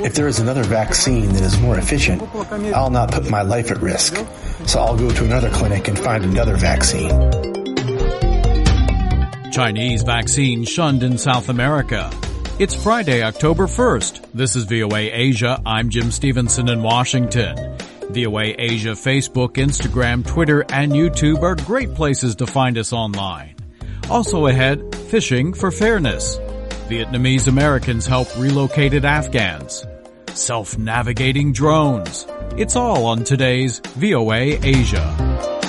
If there is another vaccine that is more efficient, I'll not put my life at risk. So I'll go to another clinic and find another vaccine. Chinese vaccine shunned in South America. It's Friday, October 1st. This is VOA Asia. I'm Jim Stevenson in Washington. VOA Asia Facebook, Instagram, Twitter, and YouTube are great places to find us online. Also ahead, fishing for fairness. Vietnamese Americans help relocated Afghans. Self-navigating drones. It's all on today's VOA Asia.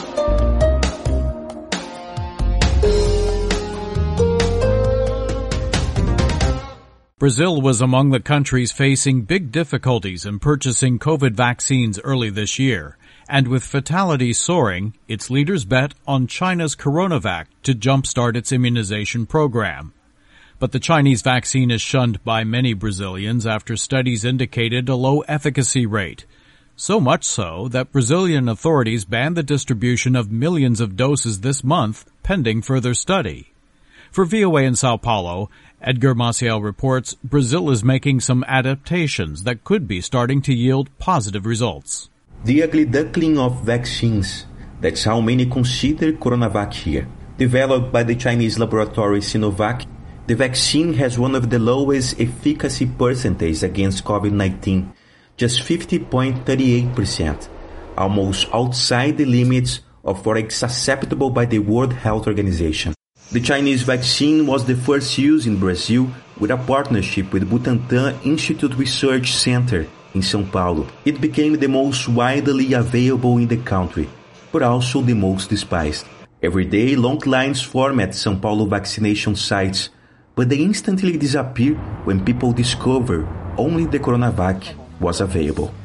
Brazil was among the countries facing big difficulties in purchasing COVID vaccines early this year. And with fatalities soaring, its leaders bet on China's CoronaVac to jumpstart its immunization program. But the Chinese vaccine is shunned by many Brazilians after studies indicated a low efficacy rate. So much so that Brazilian authorities banned the distribution of millions of doses this month, pending further study. For VOA in Sao Paulo, Edgar Maciel reports Brazil is making some adaptations that could be starting to yield positive results. The ugly duckling of vaccines, that's how many consider CoronaVac here. Developed by the Chinese laboratory Sinovac, the vaccine has one of the lowest efficacy percentages against COVID-19, just 50.38%, almost outside the limits of what is acceptable by the World Health Organization. The Chinese vaccine was the first used in Brazil with a partnership with Butantan Institute Research Center in São Paulo. It became the most widely available in the country, but also the most despised. Every day, long lines form at São Paulo vaccination sites, but they instantly disappear when people discover only the CoronaVac was available.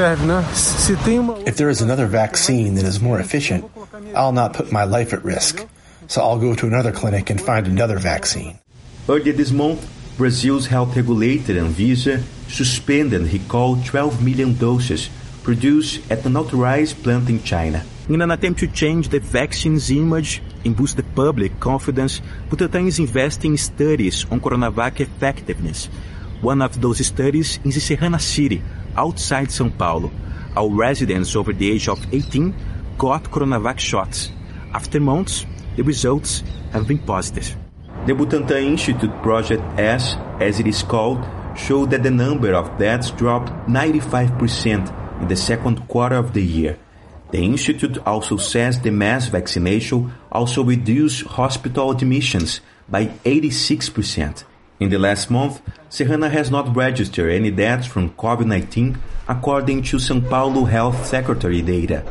If there is another vaccine that is more efficient, I'll not put my life at risk. So I'll go to another clinic and find another vaccine. Earlier this month, Brazil's health regulator Anvisa suspended and recalled 12 million doses produced at an authorized plant in China. In an attempt to change the vaccine's image and boost the public confidence, Butantan is investing in studies on CoronaVac effectiveness. One of those studies is in Serrana City, outside São Paulo. All residents over the age of 18 got CoronaVac shots. After months, the results have been positive. The Butantan Institute Project S, as it is called, showed that the number of deaths dropped 95% in the second quarter of the year. The institute also says the mass vaccination also reduced hospital admissions by 86%. In the last month, Serrana has not registered any deaths from COVID-19, according to São Paulo Health Secretary data.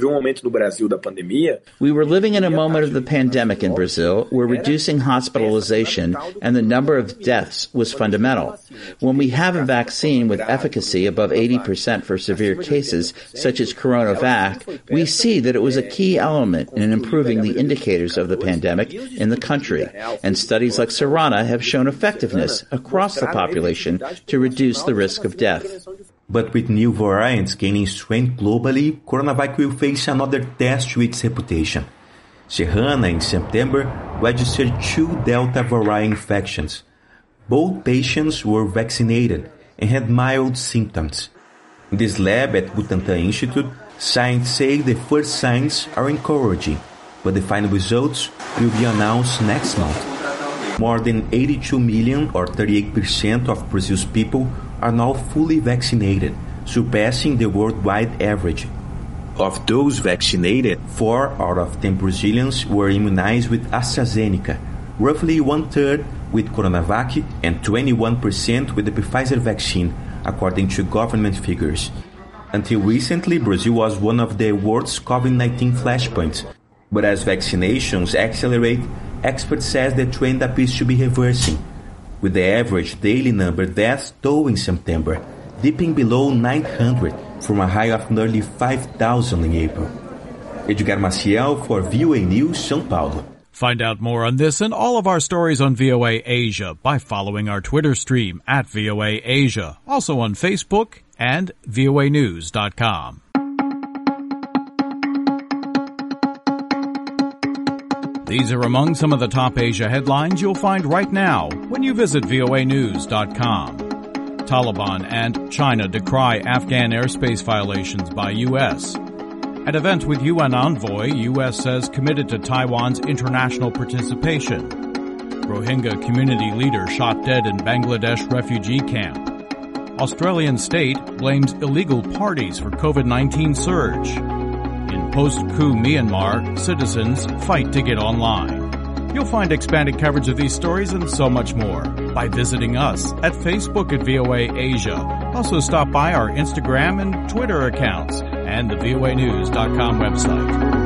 We were living in a moment of the pandemic in Brazil where reducing hospitalization and the number of deaths was fundamental. When we have a vaccine with efficacy above 80% for severe cases, such as CoronaVac, we see that it was a key element in improving the indicators of the pandemic in the country. And studies like Serrana have shown effectiveness across the population to reduce the risk of death. But with new variants gaining strength globally, CoronaVac will face another test to its reputation. Serrana, in September, registered 2 Delta variant infections. Both patients were vaccinated and had mild symptoms. In this lab at Butantan Institute, scientists say the first signs are encouraging, but the final results will be announced next month. More than 82 million, or 38% of Brazil's people, are now fully vaccinated, surpassing the worldwide average. Of those vaccinated, 4 out of 10 Brazilians were immunized with AstraZeneca, roughly 1/3 with CoronaVac and 21% with the Pfizer vaccine, according to government figures. Until recently, Brazil was one of the world's COVID-19 flashpoints. But as vaccinations accelerate, experts say the trend appears to be reversing, with the average daily number of deaths toll in September dipping below 900 from a high of nearly 5,000 in April. Edgar Maciel for VOA News, São Paulo. Find out more on this and all of our stories on VOA Asia by following our Twitter stream at VOA Asia, also on Facebook and voanews.com. These are among some of the top Asia headlines you'll find right now when you visit voanews.com. Taliban and China decry Afghan airspace violations by U.S. At event with UN envoy, U.S. says committed to Taiwan's international participation. Rohingya community leader shot dead in Bangladesh refugee camp. Australian state blames illegal parties for COVID-19 surge. In post-coup Myanmar, citizens fight to get online. You'll find expanded coverage of these stories and so much more by visiting us at Facebook at VOA Asia. Also stop by our Instagram and Twitter accounts and the voanews.com website.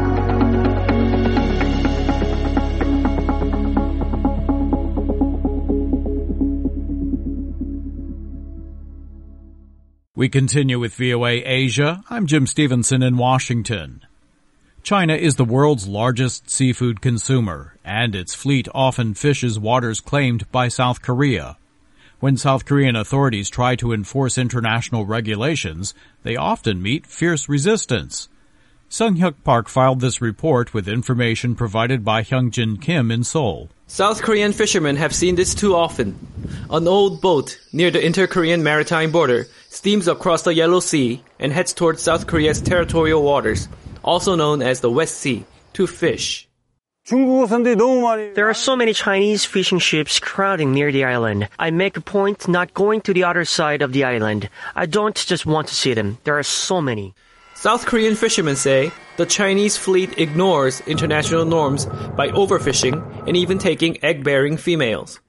We continue with VOA Asia. I'm Jim Stevenson in Washington. China is the world's largest seafood consumer, and its fleet often fishes waters claimed by South Korea. When South Korean authorities try to enforce international regulations, they often meet fierce resistance. Sung-hyuk Park filed this report with information provided by Hyungjin Kim in Seoul. South Korean fishermen have seen this too often. An old boat near the inter-Korean maritime border steams across the Yellow Sea and heads towards South Korea's territorial waters, also known as the West Sea, to fish. There are so many Chinese fishing ships crowding near the island. I make a point not going to the other side of the island. I don't just want to see them. There are so many. South Korean fishermen say the Chinese fleet ignores international norms by overfishing and even taking egg-bearing females.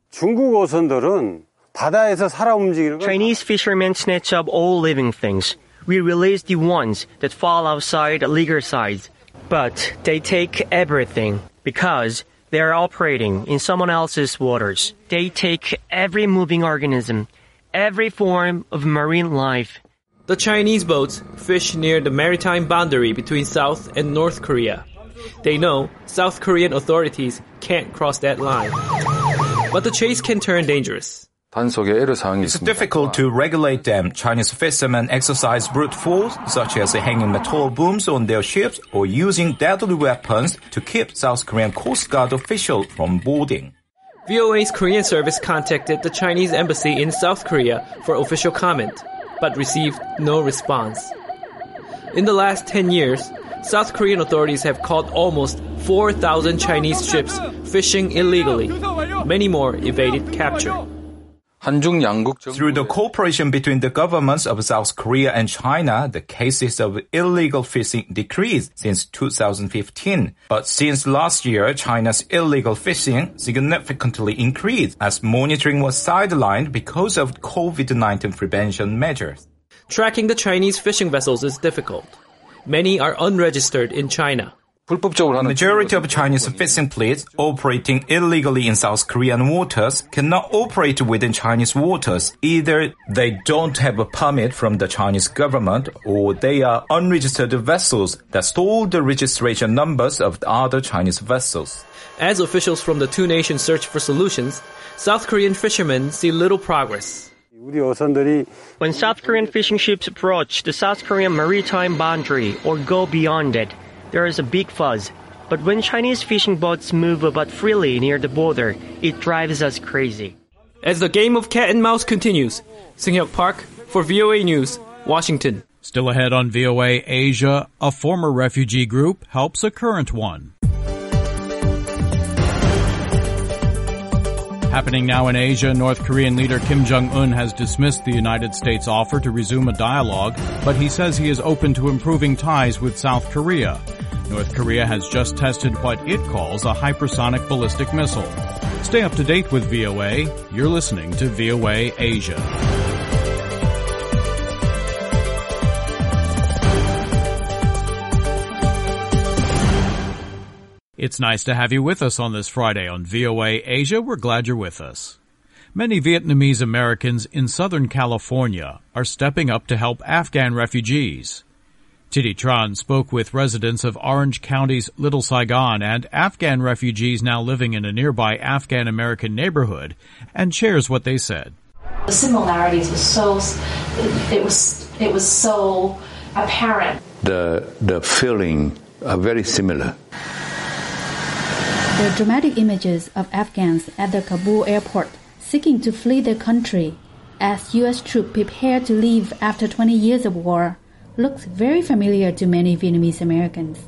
Chinese fishermen snatch up all living things. We release the ones that fall outside legal size. But they take everything because they are operating in someone else's waters. They take every moving organism, every form of marine life. The Chinese boats fish near the maritime boundary between South and North Korea. They know South Korean authorities can't cross that line. But the chase can turn dangerous. It's difficult to regulate them. Chinese fishermen exercise brute force, such as hanging metal booms on their ships or using deadly weapons to keep South Korean Coast Guard officials from boarding. VOA's Korean service contacted the Chinese embassy in South Korea for official comment, but received no response. In the last 10 years, South Korean authorities have caught almost 4,000 Chinese ships fishing illegally. Many more evaded capture. Through the cooperation between the governments of South Korea and China, the cases of illegal fishing decreased since 2015. But since last year, China's illegal fishing significantly increased as monitoring was sidelined because of COVID-19 prevention measures. Tracking the Chinese fishing vessels is difficult. Many are unregistered in China. The majority of Chinese fishing fleets operating illegally in South Korean waters cannot operate within Chinese waters. Either they don't have a permit from the Chinese government or they are unregistered vessels that stole the registration numbers of the other Chinese vessels. As officials from the two nations search for solutions, South Korean fishermen see little progress. When South Korean fishing ships approach the South Korean maritime boundary or go beyond it, there is a big fuzz. But when Chinese fishing boats move about freely near the border, it drives us crazy. As the game of cat and mouse continues, Sung-hyuk Park for VOA News, Washington. Still ahead on VOA Asia, a former refugee group helps a current one. Happening now in Asia, North Korean leader Kim Jong-un has dismissed the United States' offer to resume a dialogue, but he says he is open to improving ties with South Korea. North Korea has just tested what it calls a hypersonic ballistic missile. Stay up to date with VOA. You're listening to VOA Asia. It's nice to have you with us on this Friday on VOA Asia. We're glad you're with us. Many Vietnamese Americans in Southern California are stepping up to help Afghan refugees. Titi Tran spoke with residents of Orange County's Little Saigon and Afghan refugees now living in a nearby Afghan American neighborhood and shares what they said. The similarities it was so apparent. The feeling are very similar. The dramatic images of Afghans at the Kabul airport seeking to flee their country as U.S. troops prepare to leave after 20 years of war, looks very familiar to many Vietnamese Americans.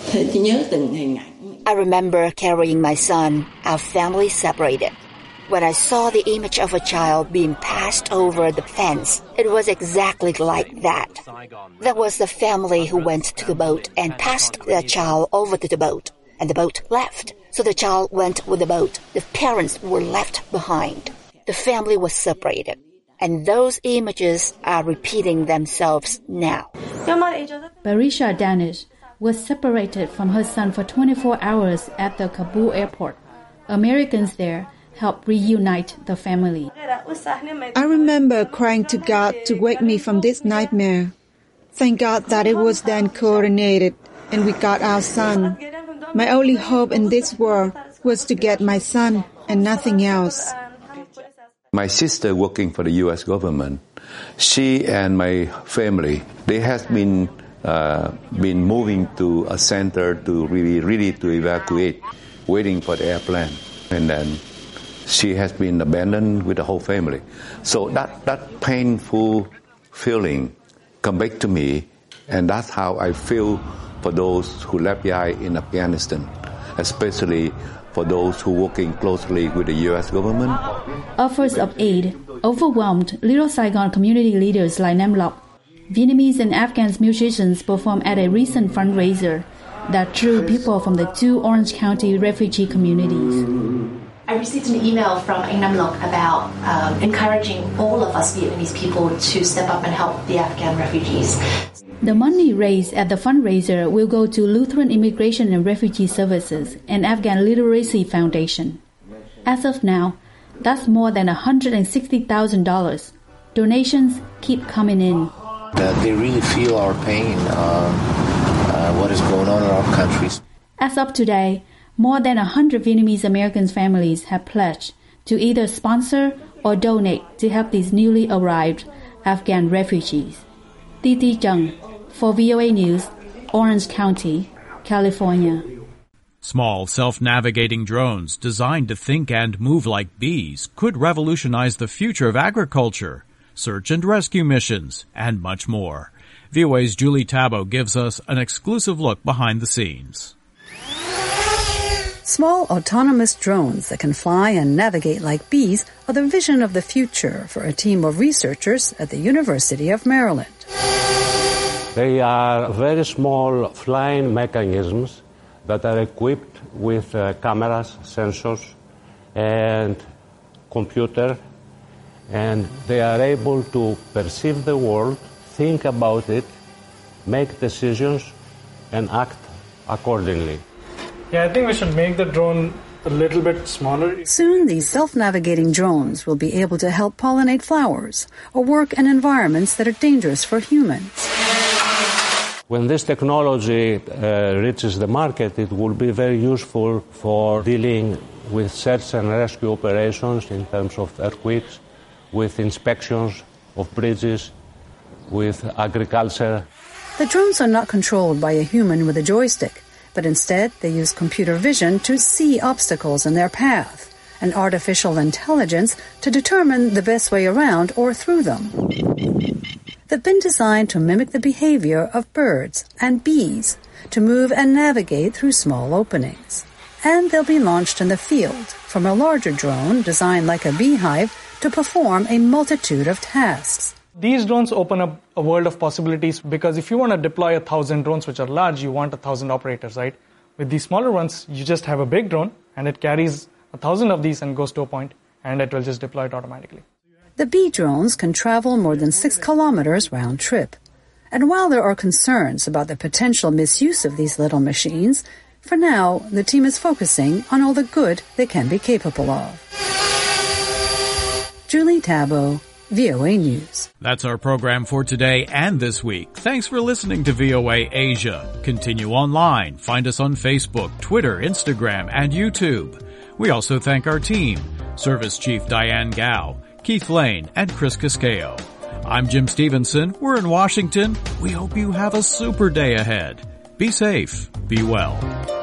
I remember carrying my son, our family separated. When I saw the image of a child being passed over the fence, it was exactly like that. That was the family who went to the boat and passed their child over to the boat, and the boat left. So the child went with the boat. The parents were left behind. The family was separated. And those images are repeating themselves now. Barisha Danish was separated from her son for 24 hours at the Kabul airport. Americans there helped reunite the family. I remember crying to God to wake me from this nightmare. Thank God that it was then coordinated and we got our son. My only hope in this world was to get my son and nothing else. My sister working for the U.S. government, she and my family, they have been moving to a center to really to evacuate, waiting for the airplane. And then she has been abandoned with the whole family. So that painful feeling come back to me, and that's how I feel for those who left behind in Afghanistan, especially for those who working closely with the U.S. government. Offers of aid overwhelmed Little Saigon community leaders like Nam Lok. Vietnamese and Afghan musicians performed at a recent fundraiser that drew people from the 2 Orange County refugee communities. I received an email from Anh Nam Lok about encouraging all of us Vietnamese people to step up and help the Afghan refugees. The money raised at the fundraiser will go to Lutheran Immigration and Refugee Services and Afghan Literacy Foundation. As of now, that's more than $160,000. Donations keep coming in. They really feel our pain, what is going on in our countries. As of today, more than 100 Vietnamese American families have pledged to either sponsor or donate to help these newly arrived Afghan refugees. Titi Chung for VOA News, Orange County, California. Small self-navigating drones designed to think and move like bees could revolutionize the future of agriculture, search and rescue missions, and much more. VOA's Julie Tabo gives us an exclusive look behind the scenes. Small autonomous drones that can fly and navigate like bees are the vision of the future for a team of researchers at the University of Maryland. They are very small flying mechanisms that are equipped with cameras, sensors, and computer, and they are able to perceive the world, think about it, make decisions, and act accordingly. Yeah, I think we should make the drone a little bit smaller. Soon, these self-navigating drones will be able to help pollinate flowers or work in environments that are dangerous for humans. When this technology reaches the market, it will be very useful for dealing with search and rescue operations in terms of earthquakes, with inspections of bridges, with agriculture. The drones are not controlled by a human with a joystick, but instead they use computer vision to see obstacles in their path and artificial intelligence to determine the best way around or through them. They've been designed to mimic the behavior of birds and bees to move and navigate through small openings. And they'll be launched in the field from a larger drone designed like a beehive to perform a multitude of tasks. These drones open up a world of possibilities because if you want to deploy 1,000 drones which are large, you want 1,000 operators, right? With these smaller ones, you just have a big drone and it carries 1,000 of these and goes to a point and it will just deploy it automatically. The bee drones can travel more than 6 kilometers round trip. And while there are concerns about the potential misuse of these little machines, for now, the team is focusing on all the good they can be capable of. Julie Tabo, VOA News. That's our program for today and this week. Thanks for listening to VOA Asia. Continue online. Find us on Facebook, Twitter, Instagram, and YouTube. We also thank our team, Service Chief Diane Gao, Keith Lane, and Chris Casqueo. I'm Jim Stevenson. We're in Washington. We hope you have a super day ahead. Be safe. Be well.